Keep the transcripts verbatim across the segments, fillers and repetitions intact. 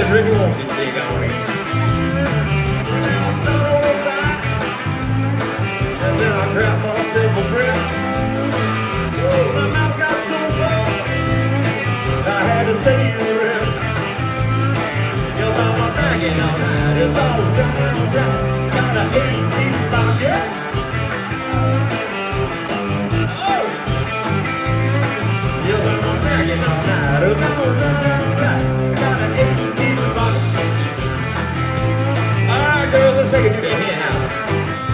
and Ricky, won't you dig on it? And then I start on a ride, and then I grab myself a breath. Ooh, my mouth got so full, I had to say you rip. Yes, I'm a sagging all night, it's all right, right. Got an eight-piece box, yeah. All night, it's all right, right. Got an eight-piece box. All right, girls, let's take it to the hen house.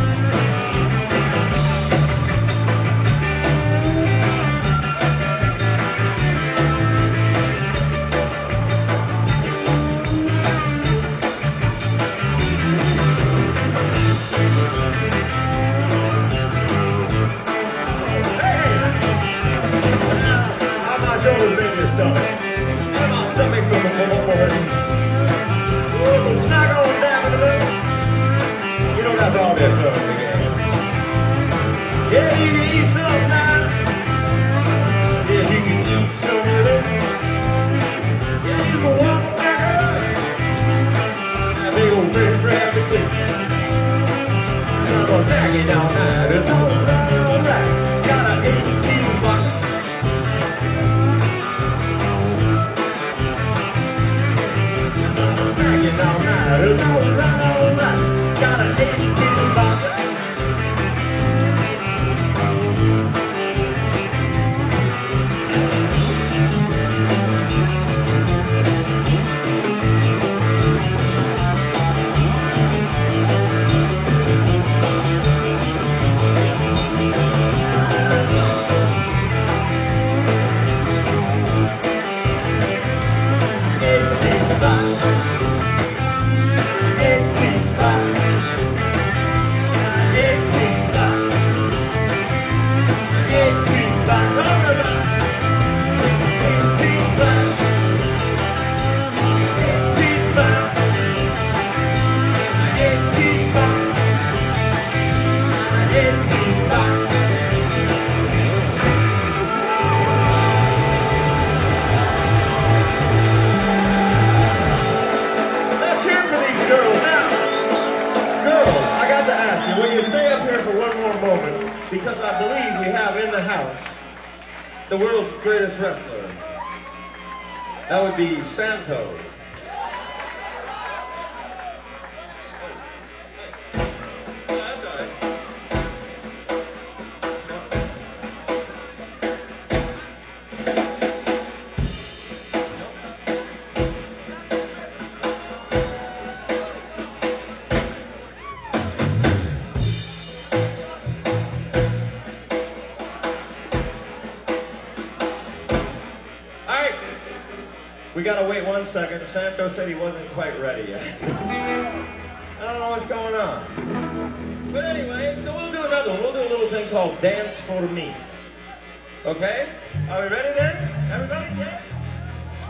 Shoulders make me stomach, and my stomach from the floor. Ooh, snack on down in the middle. You know that's all that fun again. Yeah, you can eat some now. Yeah, you can eat some of it. Yeah, you can walk back up. That big old fish crab to take. I'm gonna snack it all night. It's all right, all right. Got an eight-piece box. All night, it's all right, all right. Got an eight-piece box. Eight-piece box. Will you stay up here for one more moment? Because I believe we have in the house the world's greatest wrestler. That would be Santo. We gotta wait one second. Santo said he wasn't quite ready yet. I don't know what's going on. But anyway, so we'll do another one. We'll do a little thing called Dance for Me. Okay? Are we ready then? Everybody? Yeah?